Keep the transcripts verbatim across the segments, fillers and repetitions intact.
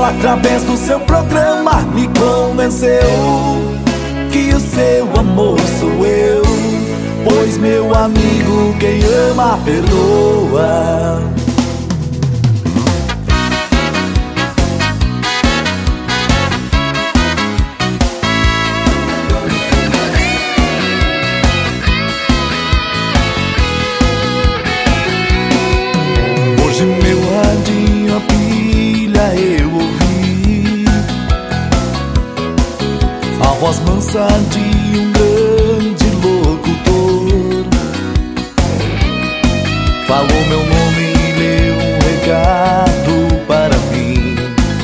através do seu programa, me convenceu que o seu amor sou eu. Pois, meu amigo, quem ama, perdoa. Hoje, meu radinho, a pilha eu ouvi a voz mansa de um grande locutor. Falou meu nome e leu um recado para mim.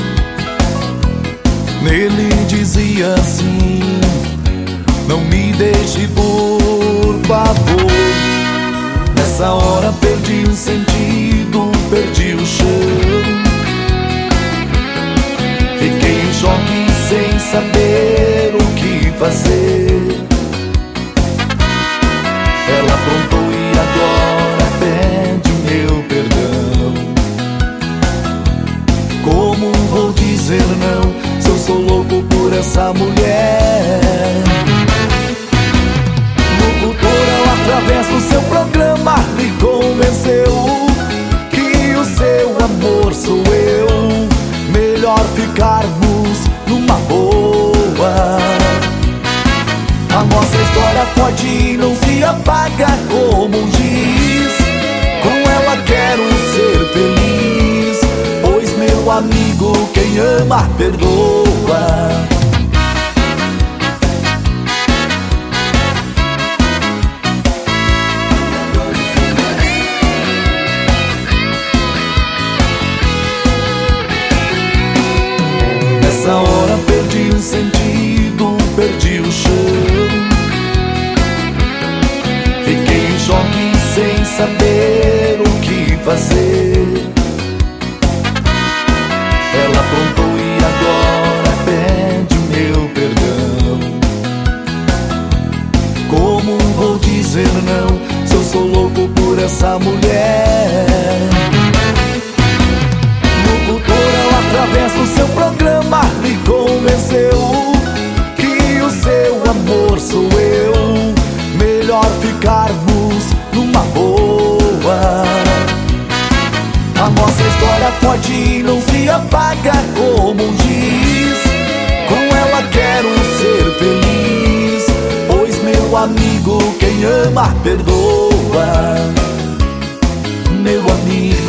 Nele dizia assim: não me deixe, por favor. Nessa hora perdi o sentido, perdi o chão. Fiquei em choque sem saber o que fazer. Ela aprontou e agora pede meu perdão. Como vou dizer não, se eu sou louco por essa mulher? Locutora, através do seu programa, me convenceu que o seu amor sou eu. Melhor ficarmos numa boa. A nossa história pode não se apaga como um giz. Com ela quero ser feliz. Pois, meu amigo, quem ama, perdoa. Nessa hora perdi o sentido, perdi o chão. Fiquei em choque sem saber o que fazer. Ela aprontou e agora pede meu perdão. Como vou dizer não, se eu sou louco por essa mulher? Locutora, através do seu programa, me convenceu que o seu amor sou eu. Melhor ficarmos numa boa. A nossa história pode não se apaga como um giz. Com ela quero ser feliz. Pois, meu amigo, quem ama, perdoa. Meu amigo,